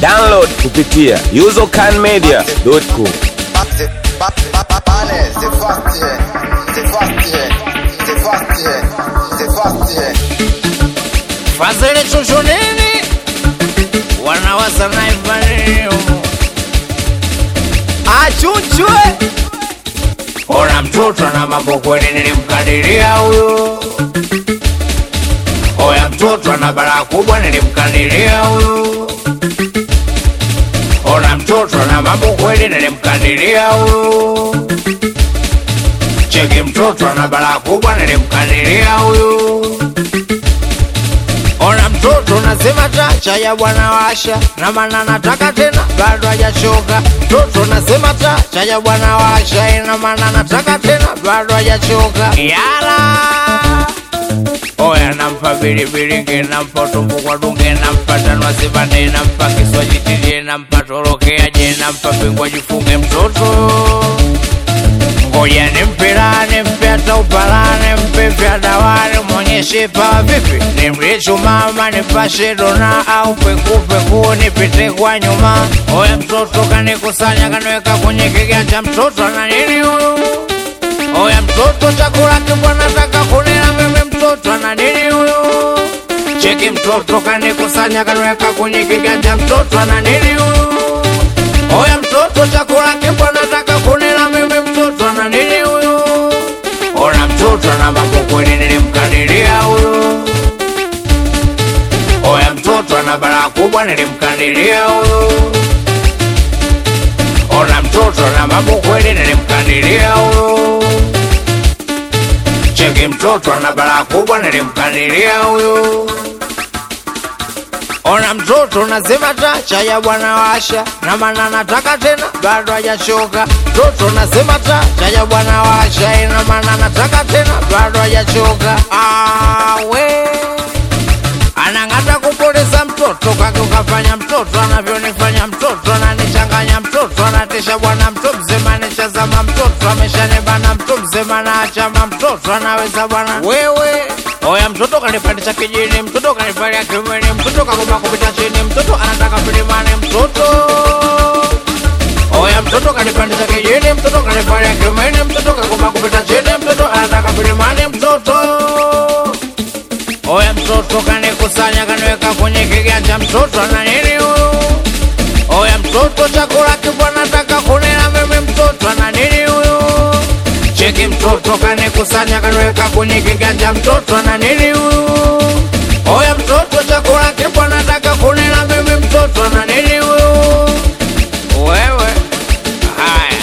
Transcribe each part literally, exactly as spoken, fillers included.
Download kupitia usercan media dot com. Fazele chocho nini wanawaza naifani achuchwe. Ona mtoto na mambo kweli nilimkadiria huyo. Oya mtoto na balaa kubwa nilimkadiria huyo. Ona mtoto na mambo kweli nilimkadiria huyo. Cheki mtoto na balaa kubwa nilimkadiria huyo. Ona mtoto nasema tacha ya bwana washa, na maana nataka tena bado hajachoka. Mtoto nasema tacha ya bwana washa, ina maana nataka tena bado hajachoka. Yala oya nampa bilibili, nampa tumbo kwa dunge, nampa tanwa sibande, nampa kiswaji tilie, nampa torokea je, nampa pingwa jifunge mtoto. Ngoja nimpira, nimpe hata upalane, mpe vya dawani, mwonyeshe pa vipi. Nimrichu mama, nipashe dona au peku peku, nipite kwa nyuma. Oya mtoto kanikusanya, kanweka kwenye kiganja. Mtoto ana nini huyu? Oya mtoto chakula kibwa nataka kunila mimi. Mtoto ana nini huyu? Cheki mtoto kanikusanya, kanweka kwenye kiganja. Mtoto ana nini huyu? Oya mtoto chakula kibwa nataka kunila mimi. Mtoto ana nini huyu? Ona mtoto na mambo kweli nilimkadiria huyu. Oya mtoto na balaa kubwa nilimkadiria huyu. Ona mtoto na mambo kweli nilimkadiria huyu. Cheki mtoto na balaa kubwa nilimkadiria huyu. Ona mtoto nasema tacha ya bwana washa, na maana nataka tena bado hajachoka. Mtoto nasema tacha ya bwana washa, ina maana nataka tena bado hajachoka. Awe anangata kupoleza mtoto kake ukafanya mtoto anavyonifanya. Mtoto ananichanganya, mtoto anatisha bwana. Mtu mzima anishazama, mtoto ameshanibana. Mtu mzima anaachama, mtoto anaweza bwana wewe. Oya mtoto kanipandisha kijini, mtoto kanivalia kiumeni, mtoto kakoma kupita chini, mtoto anataka pilimani. Mtoto oya mtoto kanipandisha kijini, mtoto kanivalia kiumeni, mtoto kakoma kupita chini, mtoto anataka pilimani. Mtoto oya mtoto kanikusanya, kaniweka kwenye kiganja. Mtoto ana nini huyu? Oya mtoto chakula kibwa nataka kunila mimi. Mtoto ana nini huyu? Cheki mtoto kanikusanya, kaniweka kwenye kiganja. Mtoto ana nini huyu? Oya mtoto chakula kibwa nataka kunila mimi. Mtoto ana nini huyu? Wewe haya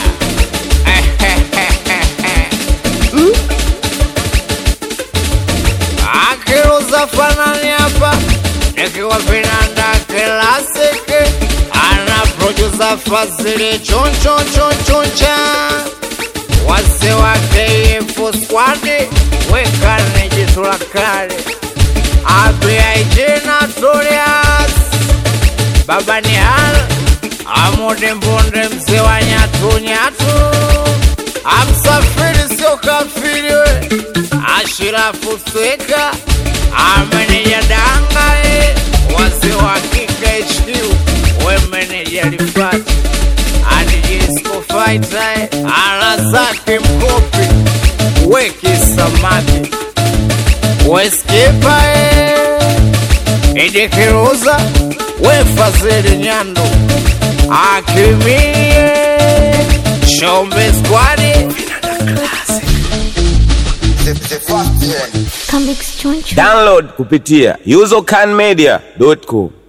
akiruza fanani hapa, nikiwa vinanda klasiki, ana producer Fazili choncho chonchoncha. Wase wa K F squad wekane jitu la kale. Abri Aijina Torias Baba ni hal Amude mbonde mse wa nyatu nyatu. Amsafiri sio kafiri we, Ashirafu sweka ameneja danga e. Wase wa Kika H Q we meneja Lifati Adijisco fighter Arazaki mkopi weki samaki Weskipa e Idikiruza we Fazili Nyando Akimie Shombe squadi Download kupitia usercan media dot com.